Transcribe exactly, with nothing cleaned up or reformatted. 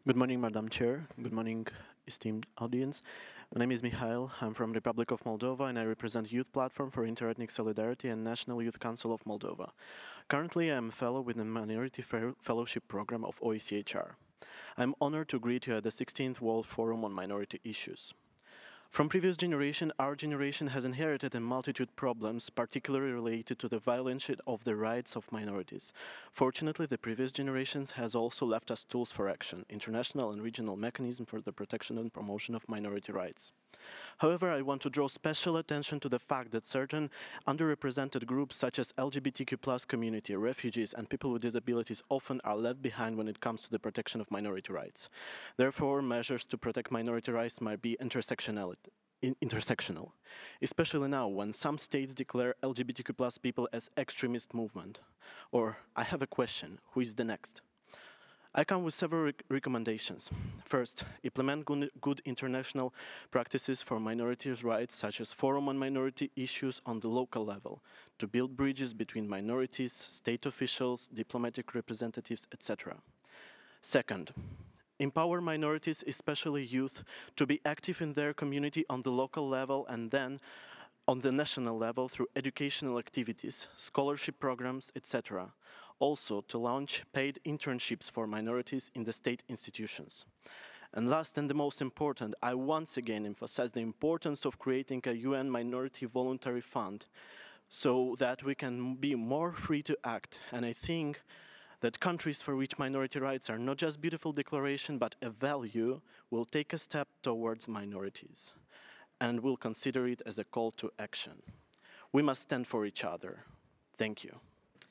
Good morning, Madam Chair. Good morning, esteemed audience. My name is Mikhail. I'm from Republic of Moldova, and I represent Youth Platform for Interethnic Solidarity and National Youth Council of Moldova. Currently, I'm a fellow with the Minority Fellowship Program of O E C H R. I'm honored to greet you at the sixteenth World Forum on Minority Issues. From previous generation, our generation has inherited a multitude of problems, particularly related to the violation of the rights of minorities. Fortunately, the previous generations has also left us tools for action, international and regional mechanisms for the protection and promotion of minority rights. However, I want to draw special attention to the fact that certain underrepresented groups such as L G B T Q plus community, refugees, and people with disabilities often are left behind when it comes to the protection of minority rights. Therefore, measures to protect minority rights might be intersectionality. In intersectional, especially now when some states declare L G B T Q plus people as extremist movement. Or, I have a question, who is the next? I come with several rec recommendations. First, implement good, good international practices for minorities' rights, such as forum on minority issues on the local level, to build bridges between minorities, state officials, diplomatic representatives, et cetera. Second, empower minorities, especially youth, to be active in their community on the local level and then on the national level through educational activities, scholarship programs, et cetera. Also, to launch paid internships for minorities in the state institutions. And last and the most important, I once again emphasize the importance of creating a U N Minority Voluntary Fund so that we can be more free to act. And I think that countries for which minority rights are not just beautiful declaration but a value will take a step towards minorities and will consider it as a call to action. We must stand for each other. Thank you.